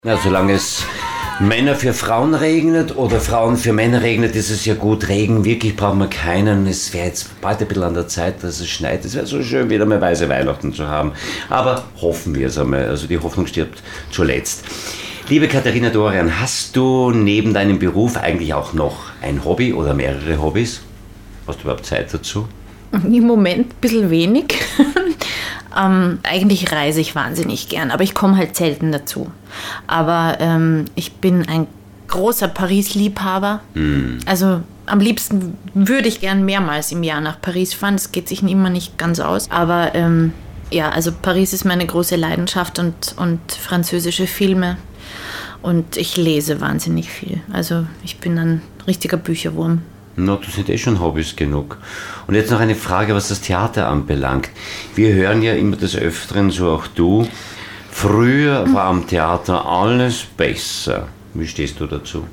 Ja, solange es Männer für Frauen regnet oder Frauen für Männer regnet, ist es ja gut. Regen, wirklich braucht man keinen. Es wäre jetzt bald ein bisschen an der Zeit, dass es schneit. Es wäre so schön, wieder mal weiße Weihnachten zu haben. Aber hoffen wir es einmal. Also die Hoffnung stirbt zuletzt. Liebe Katharina Dorian, hast du neben deinem Beruf eigentlich auch noch ein Hobby oder mehrere Hobbys? Hast du überhaupt Zeit dazu? Im Moment ein bisschen wenig. Eigentlich reise ich wahnsinnig gern, aber ich komme halt selten dazu. Aber ich bin ein großer Paris-Liebhaber. Also am liebsten würde ich gern mehrmals im Jahr nach Paris fahren. Das geht sich immer nicht ganz aus. Aber ja, also Paris ist meine große Leidenschaft und französische Filme. Und ich lese wahnsinnig viel. Also ich bin ein richtiger Bücherwurm. Na, das sind schon Hobbys genug. Und jetzt noch eine Frage, was das Theater anbelangt. Wir hören ja immer des Öfteren, so auch du, früher war am Theater alles besser. Wie stehst du dazu?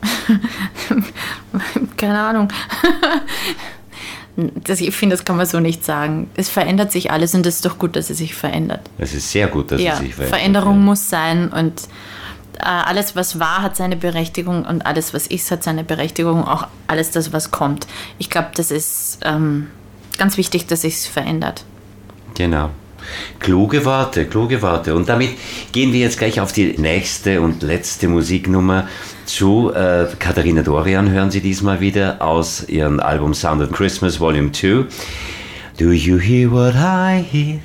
Keine Ahnung. Ich finde, das kann man so nicht sagen. Es verändert sich alles und es ist doch gut, dass es sich verändert. Es ist sehr gut, dass es sich verändert. Veränderung muss sein und alles, was war, hat seine Berechtigung und alles, was ist, hat seine Berechtigung, auch alles das, was kommt. Ich glaube, das ist ganz wichtig, dass sich es verändert. Genau. Kluge Worte, kluge Worte. Und damit gehen wir jetzt gleich auf die nächste und letzte Musiknummer zu. Katharina Dorian hören Sie diesmal wieder aus ihrem Album Sound of Christmas Volume 2. Do you hear what I hear?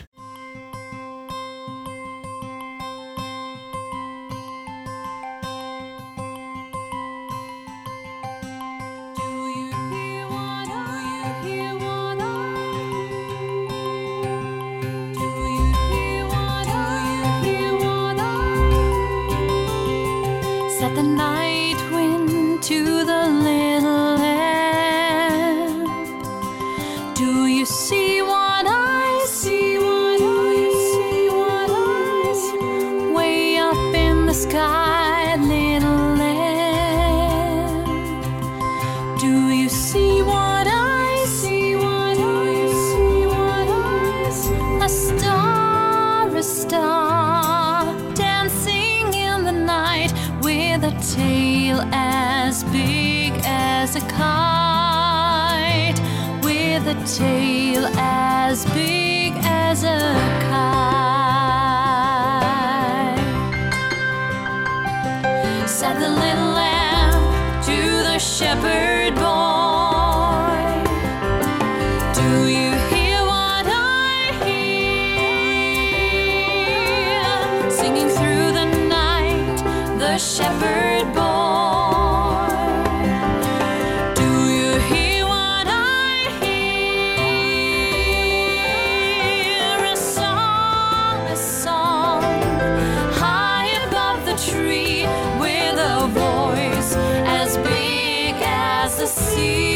Set the night wind to the little lamp. Do you see what I see? Do you see what I see? Way up in the sky, little lamp. Do you see what I see? Do you see what I see? A star, dancing in the night with a tail as big as a kite, with a tail as big as a kite. Said the little lamb to the shepherd boy, do you hear what I hear? Singing through the night, the shepherd boy. Do you hear what I hear? A song high above the tree, with a voice as big as the sea.